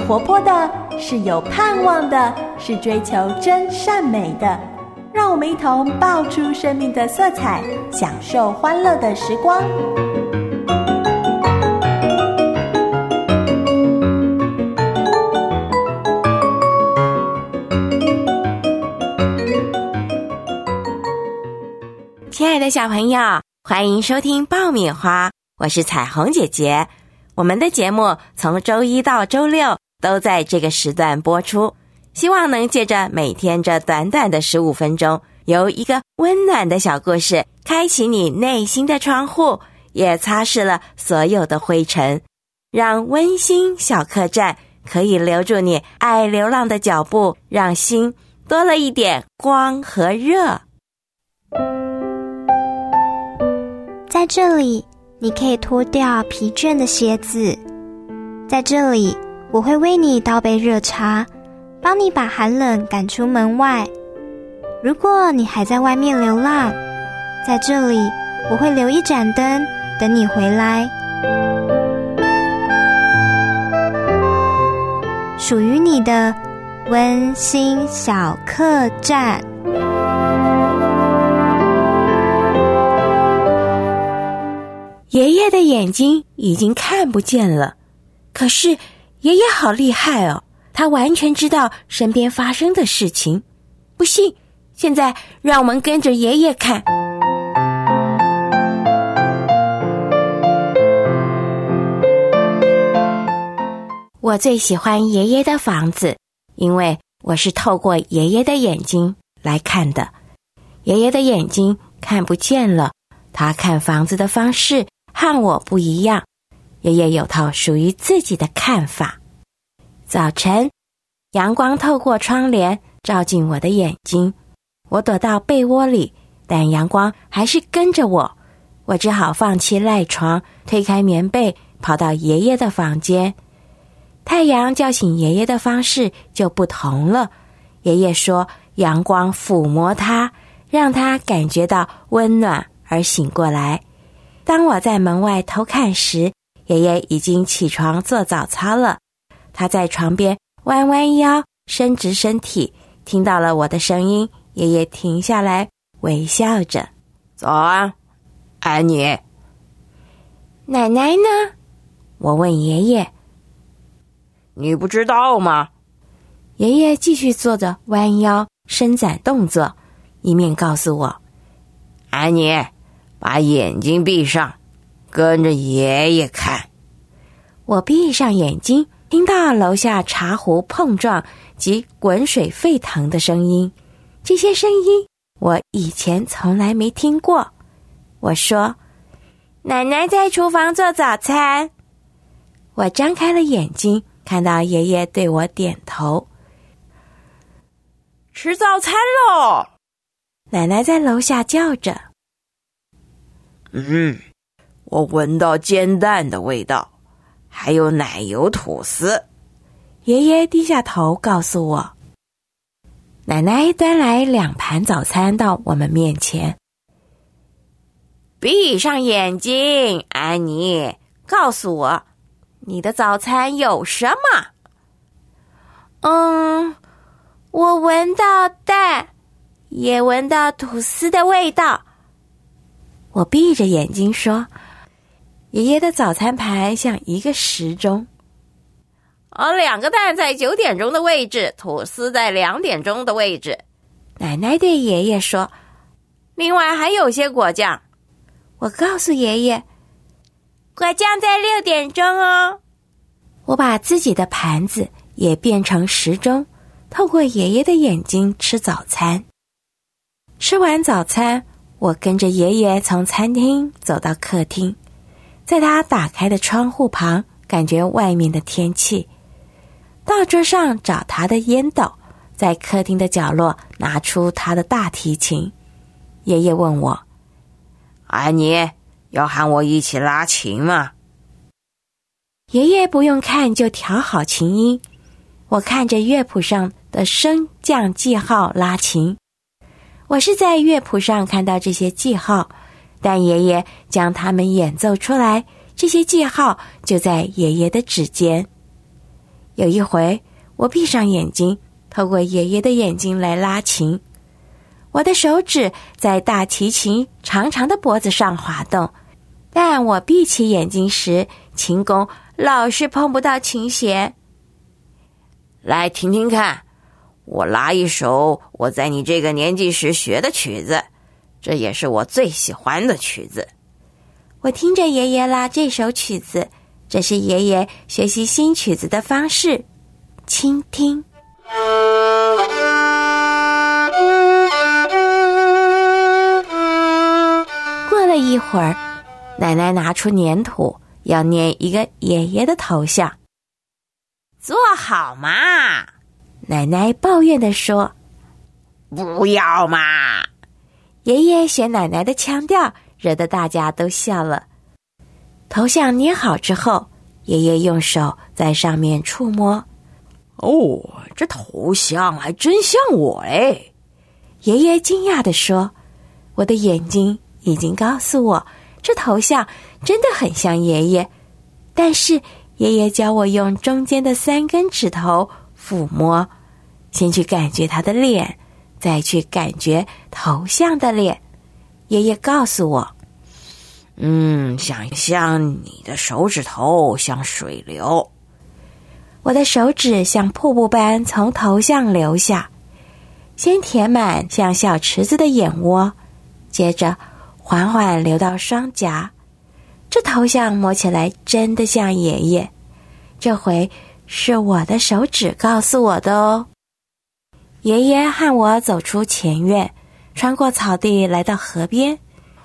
活泼的，是有盼望的，是追求真善美的。让我们一同爆出生命的色彩，享受欢乐的时光。 亲爱的小朋友，欢迎收听爆米花，我是彩虹姐姐。我们的节目从周一到周六都在这个时段播出，希望能借着每天这短短的15分钟，由一个温暖的小故事开启你内心的窗户，也擦拭了所有的灰尘，让温馨小客栈可以留住你爱流浪的脚步，让心多了一点光和热。 在这里，你可以脱掉疲倦的鞋子。在这里，我会为你倒杯热茶，帮你把寒冷赶出门外。如果你还在外面流浪，在这里，我会留一盏灯，等你回来。属于你的温馨小客栈。 爷爷的眼睛已经看不见了，可是爷爷好厉害哦，他完全知道身边发生的事情。不信，现在让我们跟着爷爷看。我最喜欢爷爷的房子，因为我是透过爷爷的眼睛来看的。爷爷的眼睛看不见了，他看房子的方式和我不一样，爷爷有套属于自己的看法。早晨，阳光透过窗帘照进我的眼睛，我躲到被窝里，但阳光还是跟着我，我只好放弃赖床，推开棉被，跑到爷爷的房间。太阳叫醒爷爷的方式就不同了，爷爷说阳光抚摸他，让他感觉到温暖而醒过来。当我在门外偷看时，爷爷已经起床做早操了。他在床边弯弯腰，伸直身体，听到了我的声音，爷爷停下来，微笑着。早安，安妮。奶奶呢？我问爷爷。你不知道吗？爷爷继续做着弯腰伸展动作，一面告诉我，安妮，把眼睛闭上，跟着爷爷看。我闭上眼睛，听到楼下茶壶碰撞及滚水沸腾的声音，这些声音我以前从来没听过。我说，奶奶在厨房做早餐。我张开了眼睛，看到爷爷对我点头。吃早餐喽！奶奶在楼下叫着。我闻到煎蛋的味道，还有奶油吐司。爷爷低下头告诉我。奶奶端来2盘早餐到我们面前。闭上眼睛，安妮，告诉我，你的早餐有什么？我闻到蛋，也闻到吐司的味道。我闭着眼睛说，爷爷的早餐盘像一个时钟。2个蛋在9点钟的位置，吐司在2点钟的位置。奶奶对爷爷说，另外还有些果酱。我告诉爷爷，果酱在6点钟哦。我把自己的盘子也变成时钟，透过爷爷的眼睛吃早餐。吃完早餐，我跟着爷爷从餐厅走到客厅，在他打开的窗户旁，感觉外面的天气。到桌上找他的烟斗，在客厅的角落拿出他的大提琴。爷爷问我，安妮，要和我一起拉琴吗？爷爷不用看就调好琴音，我看着乐谱上的升降记号拉琴。我是在乐谱上看到这些记号，但爷爷将它们演奏出来，这些记号就在爷爷的指尖。 有一回，我闭上眼睛，透过爷爷的眼睛来拉琴。我的手指在大提琴长长的脖子上滑动，但我闭起眼睛时，琴弓老是碰不到琴弦。 来听听看，我拉一首我在你这个年纪时学的曲子，这也是我最喜欢的曲子。 我听着爷爷拉这首曲子，这是爷爷学习新曲子的方式，倾听。过了一会儿，奶奶拿出粘土，要粘一个爷爷的头像。 做好嘛！ 奶奶抱怨地说。 不要嘛！ 爷爷学奶奶的腔调，惹得大家都笑了。头像捏好之后，爷爷用手在上面触摸。 哦，这头像还真像我哎！ 爷爷惊讶地说。我的眼睛已经告诉我，这头像真的很像爷爷，但是爷爷教我用中间的3根指头抚摸，先去感觉他的脸，再去感觉头像的脸。爷爷告诉我， 想象你的手指头像水流。 我的手指像瀑布般从头像流下，先填满像小池子的眼窝，接着缓缓流到双颊。这头像摸起来真的像爷爷，这回是我的手指告诉我的哦。爷爷和我走出前院，穿过草地来到河边。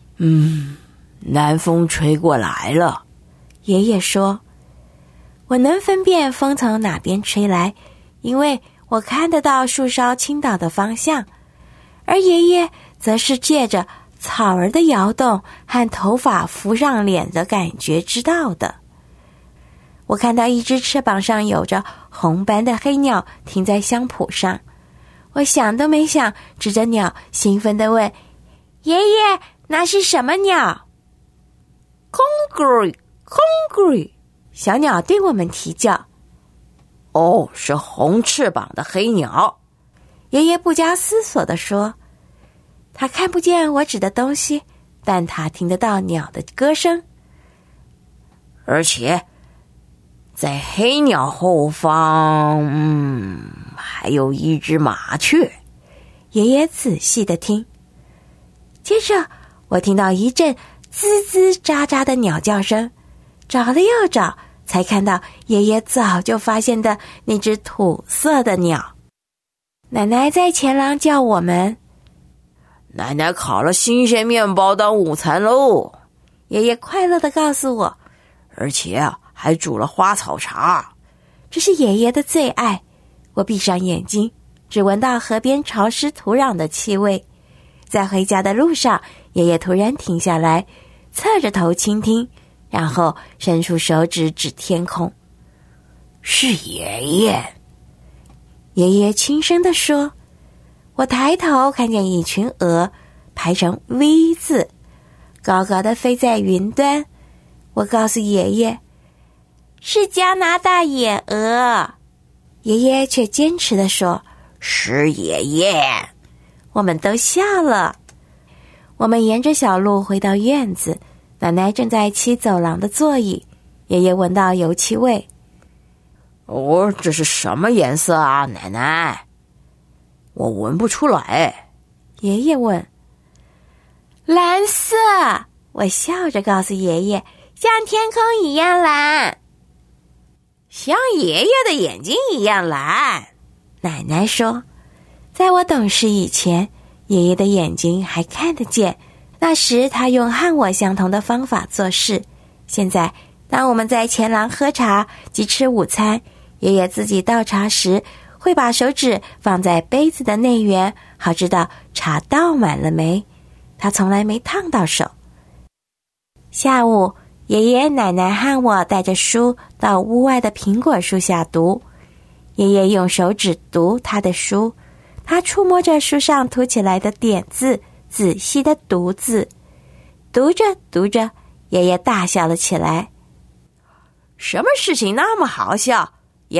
南风吹过来了， 爷爷说。我能分辨风从哪边吹来，因为我看得到树梢倾倒的方向，而爷爷则是借着草儿的摇动和头发浮上脸的感觉知道的。我看到一只翅膀上有着红斑的黑鸟停在香圃上，我想都没想，指着鸟兴奋地问：爷爷，那是什么鸟？ 空咕空咕， 小鸟对我们啼叫。 哦，是红翅膀的黑鸟。 爷爷不加思索地说。他看不见我指的东西，但他听得到鸟的歌声。 而且在黑鸟后方，还有一只麻雀。 爷爷仔细地听。接着我听到一阵吱吱喳喳的鸟叫声，找了又找，才看到爷爷早就发现的那只土色的鸟。奶奶在前廊叫我们。 奶奶烤了新鲜面包当午餐喽， 爷爷快乐地告诉我。 而且还煮了花草茶， 这是爷爷的最爱。我闭上眼睛，只闻到河边潮湿土壤的气味。在回家的路上，爷爷突然停下来，侧着头倾听，然后伸出手指指天空。 是爷爷， 爷爷轻声地说。我抬头看见一群鹅排成 V 字，高高的飞在云端。我告诉爷爷，是加拿大野鹅。爷爷却坚持地说， 是爷爷。 我们都笑了。我们沿着小路回到院子，奶奶正在漆走廊的座椅。爷爷闻到油漆味。 哦，这是什么颜色啊，奶奶？我闻不出来。 爷爷问。蓝色，我笑着告诉爷爷，像天空一样蓝。 像爷爷的眼睛一样蓝， 奶奶说。在我懂事以前，爷爷的眼睛还看得见，那时他用和我相同的方法做事。现在当我们在前廊喝茶及吃午餐，爷爷自己倒茶时会把手指放在杯子的内缘，好知道茶倒满了没。他从来没烫到手。下午，爷爷奶奶和我带着书到屋外的苹果树下读。爷爷用手指读他的书，他触摸着书上涂起来的点字，仔细地读字。读着读着，爷爷大笑了起来。 什么事情那么好笑？爷爷，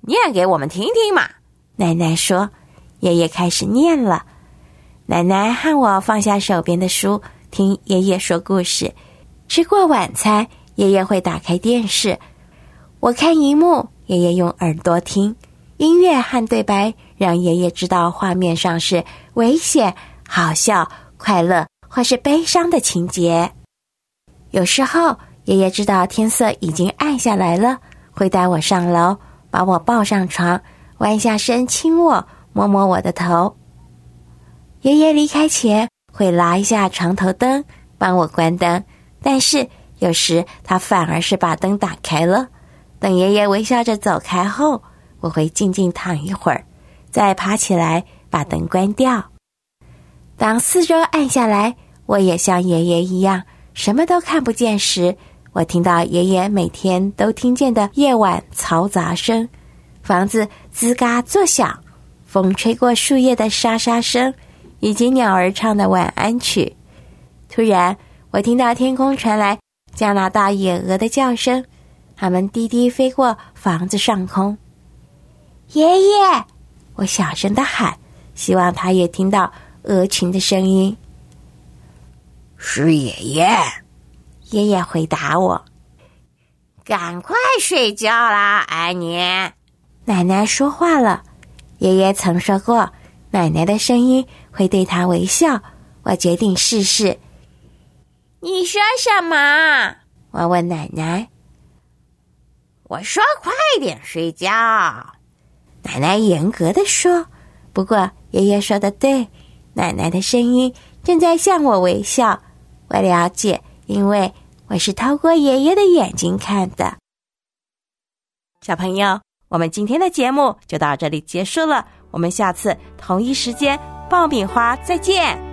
念给我们听听嘛。 奶奶说。爷爷开始念了。奶奶和我放下手边的书，听爷爷说故事。吃过晚餐，爷爷会打开电视，我看荧幕，爷爷用耳朵听。音乐和对白让爷爷知道画面上是危险、好笑、快乐或是悲伤的情节。有时候爷爷知道天色已经暗下来了，会带我上楼，把我抱上床，弯下身亲我，摸摸我的头。爷爷离开前会拉一下床头灯，帮我关灯，但是有时他反而是把灯打开了。等爷爷微笑着走开后，我会静静躺一会儿，再爬起来把灯关掉。当四周暗下来，我也像爷爷一样什么都看不见时，我听到爷爷每天都听见的夜晚嘈杂声，房子吱嘎作响，风吹过树叶的沙沙声，以及鸟儿唱的晚安曲。突然，我听到天空传来加拿大野鹅的叫声，它们低低飞过房子上空。爷爷，我小声地喊，希望他也听到鹅群的声音。 是爷爷， 爷爷回答我。 赶快睡觉啦，安妮。 奶奶说话了。爷爷曾说过，奶奶的声音会对他微笑。我决定试试。 你说什么？ 我问奶奶。 我说快点睡觉。 奶奶严格地说。不过爷爷说的对，奶奶的声音正在向我微笑。我了解，因为我是透过爷爷的眼睛看的。小朋友，我们今天的节目就到这里结束了，我们下次同一时间爆米花再见。